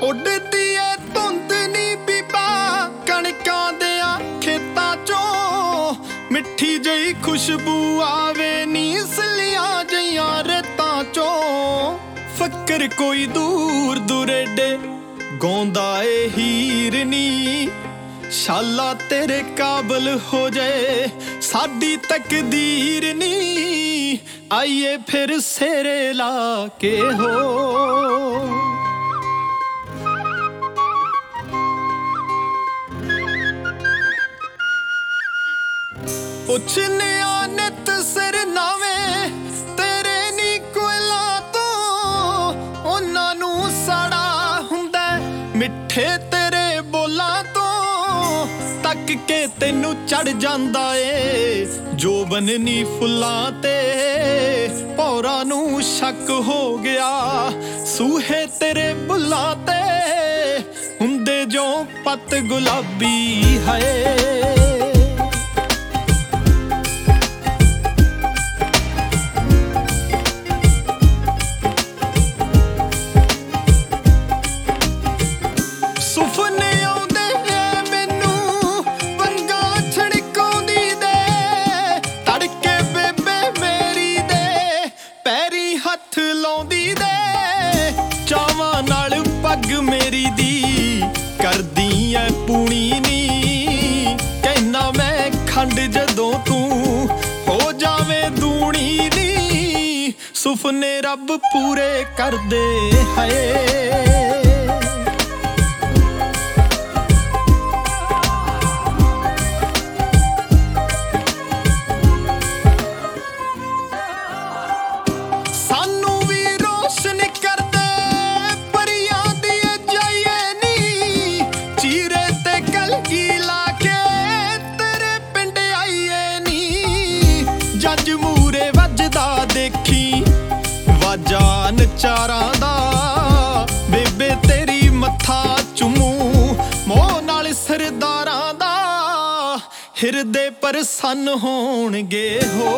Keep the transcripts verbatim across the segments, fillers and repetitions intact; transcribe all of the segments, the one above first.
ਉੱਡਦੀ ਏ ਧੁੰਦ ਨੀ ਬੀਬਾ ਕਣਕਾਂ ਦਿਆਂ ਖੇਤਾਂ ਚੋਂ, ਮਿੱਠੀ ਜਿਹੀ ਖੁਸ਼ਬੂ ਆਵੇ ਨੀ ਸਲੀਆਂ ਜਿਹੀਆਂ ਰੇਤਾਂ ਚੋਂ। ਫਕਰ ਕੋਈ ਦੂਰ ਦੁਰੇਡੇ ਗਾਉਂਦਾ ਏ ਹੀਰ ਨੀ, ਸ਼ਾਲਾ ਤੇਰੇ ਕਾਬਲ ਹੋ ਜਾਏ ਸਾਡੀ ਤਕਦੀਰ ਨੀ, ਆਈਏ ਫਿਰ ਸੇਰੇ ਲਾ ਕੇ ਹੋ। ਪੁੱਛਨਿਆ ਨਿਤ ਸਿਰ ਨਾਵੇਂ ਤੇਰੇ ਨੀ ਕੋਇਲਾਂ ਤੋਂ, ਉਹਨਾਂ ਨੂੰ ਸਾੜਾ ਹੁੰਦਾ ਮਿੱਠੇ ਤੇਰੇ ਬੋਲਾਂ ਤੋਂ। ਤੱਕ ਕੇ ਤੈਨੂੰ ਚੜ ਜਾਂਦਾ ਏ ਜੋਬਨ ਨੀ ਫੁੱਲਾਂ ਤੇ, ਭੌਰਾ ਨੂੰ ਸ਼ੱਕ ਹੋ ਗਿਆ ਸੂਹੇ ਤੇਰੇ ਬੁੱਲਾਂ ਤੇ, ਹੁੰਦੇ ਜੋ ਪੱਤ ਗੁਲਾਬੀ ਹੈ। ਹੱਥ ਲਾਉਂਦੀ ਦੇ ਚਾਵਾਂ ਨਾਲ ਪੱਗ ਮੇਰੀ ਦੀ ਕਰਦੀ ਐ ਪੂਣੀ ਨੀ, ਕਹਿਣਾ ਮੈਂ ਖੰਡ ਜਦੋਂ ਤੂੰ ਹੋ ਜਾਵੇਂ ਦੂਣੀ ਨੀ, ਸੁਪਨੇ ਰੱਬ ਪੂਰੇ ਕਰਦੇ ਹੈ। ਜੱਜ ਮੂਰੇ ਵੱਜਦਾ ਦੇਖੀ ਵਾਜਾ ਨਚਾਰਾਂ ਦਾ, ਬੇਬੇ ਤੇਰੀ ਮੱਥਾ ਚੁੰਮੂ ਮੋਹ ਨਾਲ ਸਰਦਾਰਾਂ ਦਾ, ਹਿਰਦੇ ਪ੍ਰਸੰਨ ਹੋਣਗੇ ਹੋ।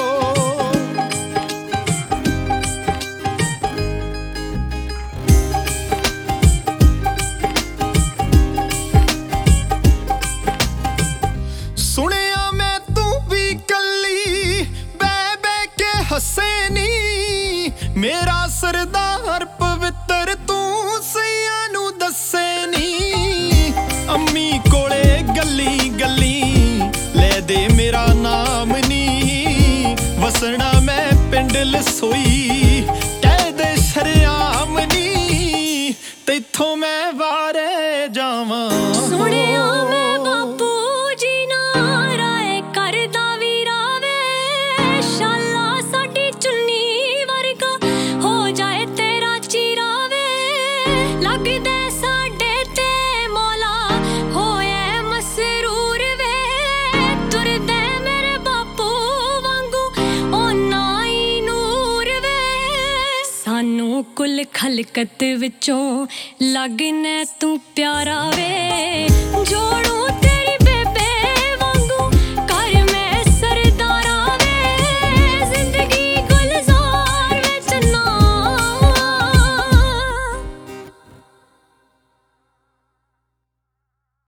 ਸੁਣਿਆ ਮੈਂ ਤੂੰ ਵੀ ਕੱਲੀ ਬਹਿ ਬਹਿ ਕੇ ਹੱਸੇ ਨੀ, ਮੇਰਾ ਸਰਦਾਰ ਪਵਿੱਤਰ ਤੂੰ ਸਈਆਂ ਨੂੰ ਦੱਸੇ ਨੀ। ਅੰਮੀ ਕੋਲੇ ਗੱਲੀ ਗੱਲੀ ਲੈ ਦੇ ਮੇਰਾ ਨਾਮ ਨੀ, ਵਸਣਾ ਮੈਂ ਪਿੰਡ ਲਸੋਈ ਕਹਿ ਦੇ ਸ਼ਰਿਆਮ ਨੀ, ਤੈਥੋਂ ਮੈਂ ਵਾਰੇ ਜਾਵਾਂ। ਸੁਣਿਆ ਮੈਂ ਬਾਪੂ ਜੀ ਨਾਲ ਰਾਏ ਕਰਦਾ ਵੀ ਰਾਵੇ, ਸ਼ਾਲਾ ਸਾਡੀ ਚੁੰਨੀ ਵਰਗਾ ਹੋ ਜਾਏ ਤੇਰਾ ਚਿਰਾਵੇ, ਲੱਗਦਾ ਸਾਡੇ ਤੇ ਮੌਲਾ ਹੋਇਆ ਮਸਰੂਰ ਵੇ, ਤੁਰਦਾ ਮੇਰੇ ਬਾਪੂ ਵਾਂਗੂ ਓਨਾ ਹੀ ਨੂਰ ਵੇ। ਸਾਨੂੰ ਕੁੱਲ ਖਲਕਤ ਵਿੱਚੋਂ ਲੱਗਣਾ ਤੂੰ ਪਿਆਰਾ ਵੇ, ਜੋੜੂ ਤੇ